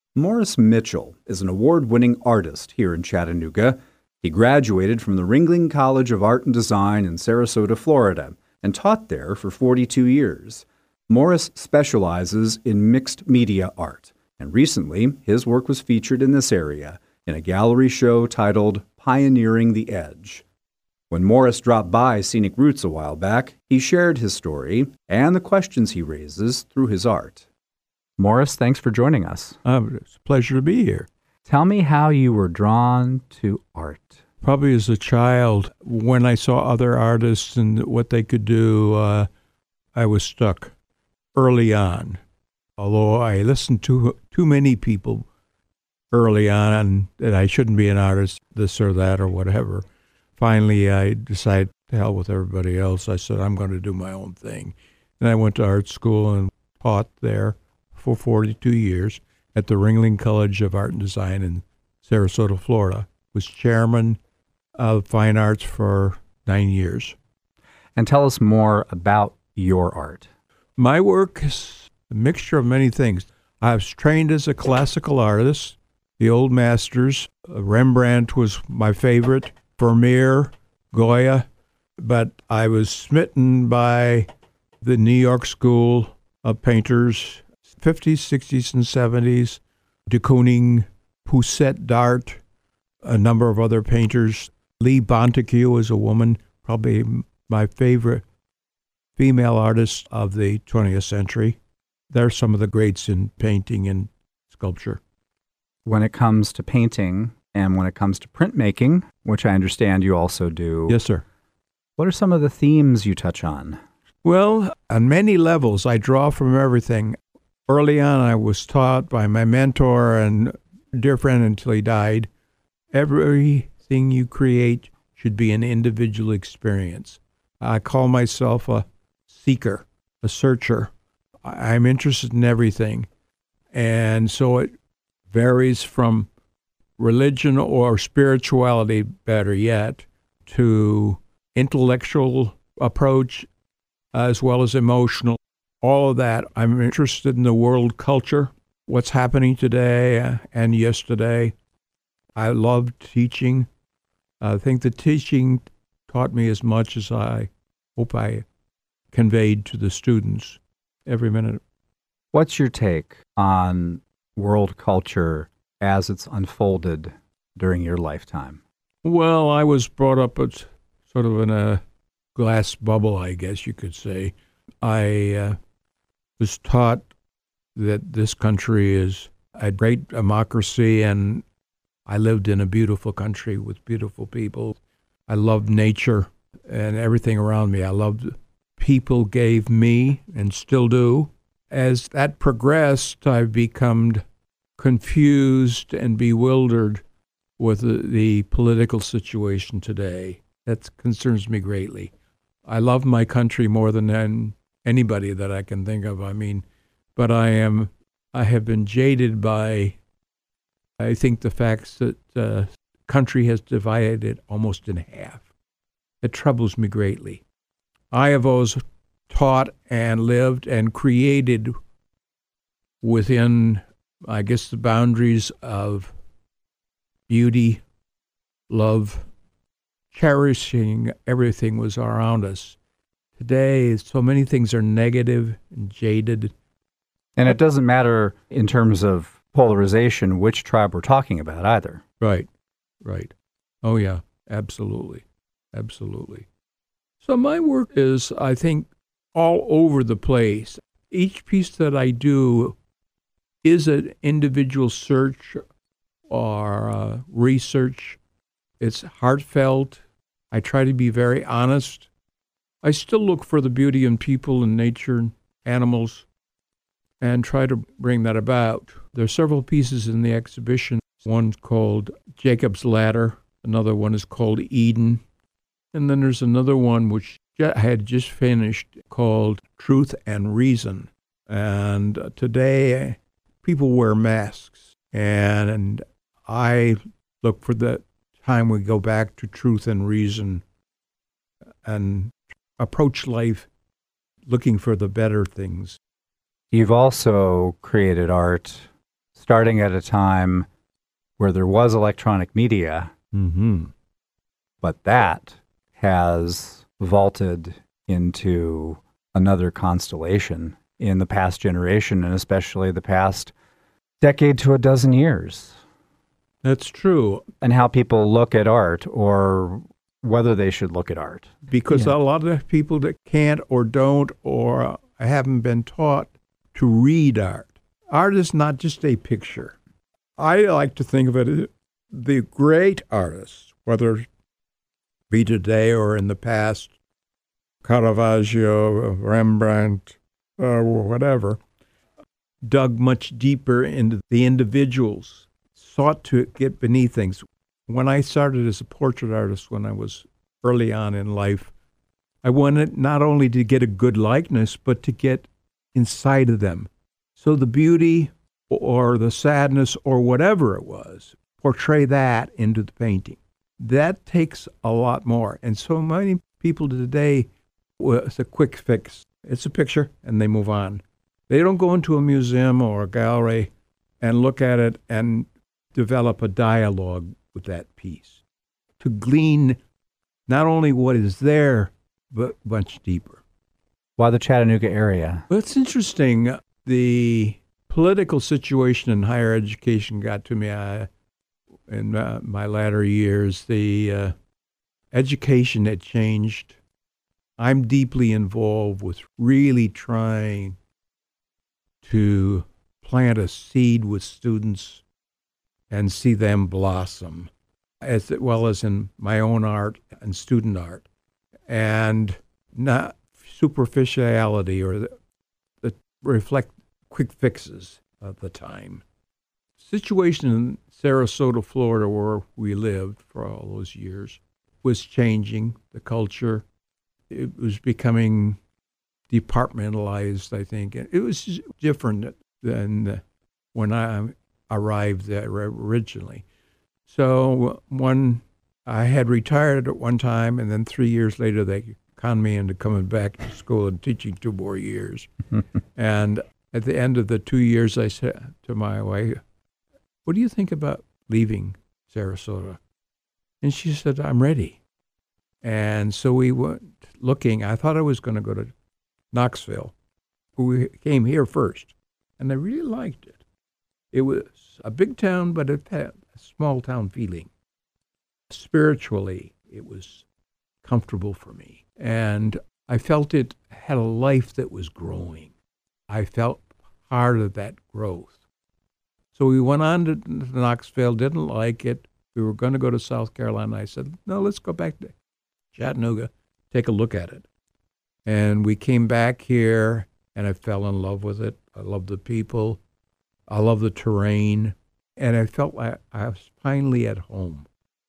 Morris Mitchell is an award-winning artist here in Chattanooga. He graduated from the Ringling College of Art and Design in Sarasota, Florida, and taught there for 42 years. Morris specializes in mixed media art, and recently his work was featured in this area in a gallery show titled Pioneering the Edge. When Morris dropped by Scenic Roots a while back, he shared his story and the questions he raises through his art. Morris, thanks for joining us. It's a pleasure to be here. Tell me how you were drawn to art. Probably as a child, when I saw other artists and what they could do, I was stuck early on. Although I listened to too many people early on that I shouldn't be an artist, this or that or whatever. Finally, I decided to hell with everybody else. I said, I'm going to do my own thing. And I went to art school and taught there for 42 years at the Ringling College of Art and Design in Sarasota, Florida. Was chairman of fine arts for 9 years. And tell us more about your art. My work is a mixture of many things. I was trained as a classical artist. The old masters, Rembrandt was my favorite, Vermeer, Goya, but I was smitten by the New York School of painters, 50s, 60s, and 70s, de Kooning, Poussin d'Art, a number of other painters. Lee Bonteque is a woman, probably my favorite female artist of the 20th century. They're some of the greats in painting and sculpture. When it comes to painting and when it comes to printmaking, which I understand you also do. Yes, sir. What are some of the themes you touch on? Well, on many levels, I draw from everything. Early on, I was taught by my mentor and dear friend until he died, everything you create should be an individual experience. I call myself a seeker, a searcher. I'm interested in everything. And so it varies from religion or spirituality, better yet, to intellectual approach as well as emotional. All of that. I'm interested in the world culture, what's happening today and yesterday. I love teaching. I think the teaching taught me as much as I hope I conveyed to the students every minute. What's your take on world culture as it's unfolded during your lifetime? Well, I was brought up as sort of in a glass bubble, I guess you could say. I was taught that this country is a great democracy, and I lived in a beautiful country with beautiful people. I loved nature and everything around me. I loved people gave me and still do. As that progressed, I've become confused and bewildered with the political situation today. That concerns me greatly. I love my country more than anybody that I can think of. But I have been jaded by, I think, the facts that the country has divided it almost in half. It troubles me greatly. I have always taught and lived and created within, I guess, the boundaries of beauty, love, cherishing everything was around us. Today, so many things are negative and jaded. And it doesn't matter in terms of polarization which tribe we're talking about either. Right. Oh, yeah, absolutely. So my work is, I think, all over the place. Each piece that I do is an individual search or research. It's heartfelt. I try to be very honest. I still look for the beauty in people and nature and animals and try to bring that about. There are several pieces in the exhibition. One's called Jacob's Ladder. Another one is called Eden. And then there's another one which I had just finished called Truth and Reason. And today, people wear masks. And I look for the time we go back to truth and reason and approach life looking for the better things. You've also created art starting at a time where there was electronic media, Mm-hmm. but that has vaulted into another constellation in the past generation, and especially the past decade to a dozen years. That's true, And how people look at art, or whether they should look at art. because Yeah. a lot of people that can't or don't or haven't been taught to read art. Art is not just a picture. I like to think of it as the great artists, whether it be today or in the past, Caravaggio, Rembrandt, whatever, dug much deeper into the individuals, sought to get beneath things. When I started as a portrait artist when I was early on in life, I wanted not only to get a good likeness, but to get inside of them. So the beauty or the sadness or whatever it was, portray that into the painting. That takes a lot more. And so many people today, well, it's a quick fix. It's a picture and they move on. They don't go into a museum or a gallery and look at it and develop a dialogue with that piece to glean not only what is there, but much deeper. Why the Chattanooga area? Well, it's interesting. The political situation in higher education got to me in my latter years. The education had changed. I'm deeply involved with really trying to plant a seed with students and see them blossom, as well as in my own art and student art, and not superficiality or the reflect quick fixes of the time. Situation in Sarasota, Florida, where we lived for all those years, was changing the culture. It was becoming departmentalized, I think. And it was different than when I arrived there originally. So when I had retired at one time, and then 3 years later, they conned me into coming back to school and teaching 2 more years. And at the end of the 2 years, I said to my wife, "What do you think about leaving Sarasota?" And she said, "I'm ready." And so we went looking. I thought I was going to go to Knoxville. We came here first, and I really liked it. It was a big town, but it had a small town feeling. Spiritually, it was comfortable for me. And I felt it had a life that was growing. I felt part of that growth. So we went on to Knoxville, didn't like it. We were going to go to South Carolina. I said, no, let's go back to Chattanooga, take a look at it. And we came back here, and I fell in love with it. I love the people. I love the terrain. And I felt like I was finally at home.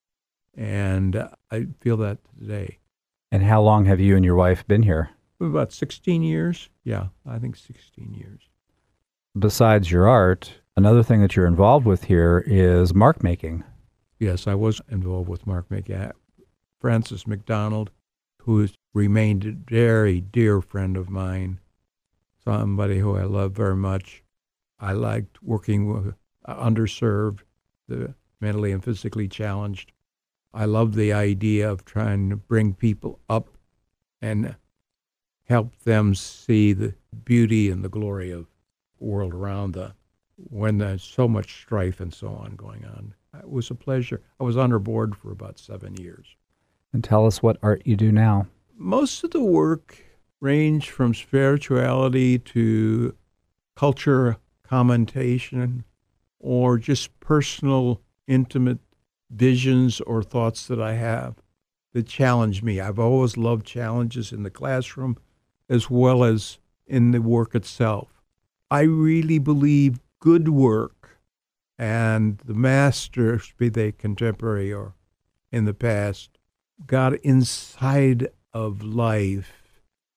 And I feel that today. And how long have you and your wife been here? About 16 years. Yeah, I think 16 years. Besides your art, another thing that you're involved with here is mark making. Yes, I was involved with mark making. Francis McDonald, who has remained a very dear friend of mine, somebody who I love very much. I liked working with underserved, the mentally and physically challenged. I love the idea of trying to bring people up and help them see the beauty and the glory of the world around them when there's so much strife and so on going on. It was a pleasure. I was on her board for about 7 years. And tell us what art you do now. Most of the work ranged from spirituality to culture commentation or just personal, intimate visions or thoughts that I have that challenge me. I've always loved challenges in the classroom as well as in the work itself. I really believe good work and the masters, be they contemporary or in the past, got inside of life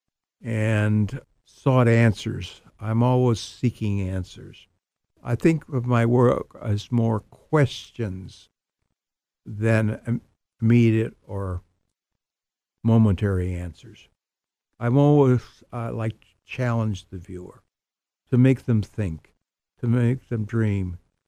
and sought answers. I'm always seeking answers. I think of my work as more questions than immediate or momentary answers. I'm always like to challenge the viewer, to make them think, to make them dream,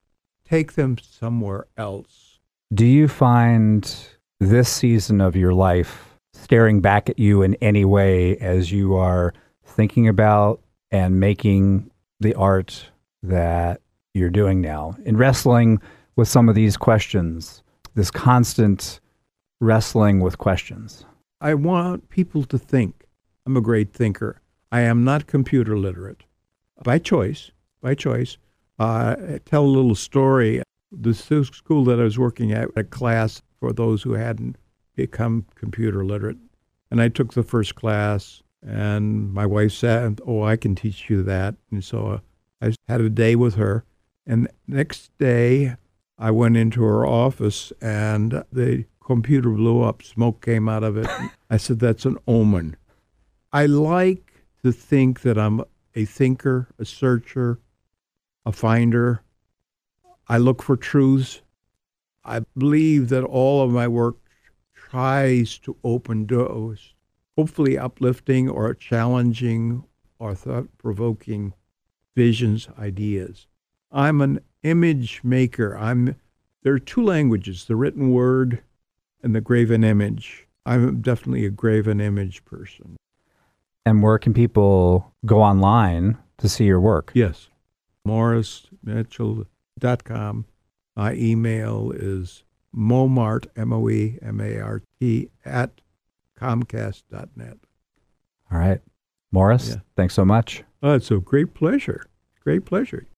take them somewhere else. Do you find this season of your life staring back at you in any way as you are thinking about and making the art that you're doing now, in wrestling with some of these questions, this constant wrestling with questions? I want people to think. I'm a great thinker. I am not computer literate by choice. By choice. I tell a little story. The school that I was working at, a class for those who hadn't become computer literate. And I took the first class, and my wife said, "Oh, I can teach you that." And so I had a day with her. And next day, I went into her office, and the computer blew up. Smoke came out of it. I said, "That's an omen." I like to think that I'm a thinker, a searcher, a finder. I look for truths. I believe that all of my work tries to open doors, hopefully uplifting or challenging or thought-provoking visions, ideas. I'm an image maker. There are two languages, the written word and the graven image. I'm definitely a graven image person. And where can people go online to see your work? Yes, morrismitchell.com. My email is momart, MOEMART, at comcast.net. All right. Morris, Yeah. thanks so much. Oh, it's a great pleasure. Great pleasure.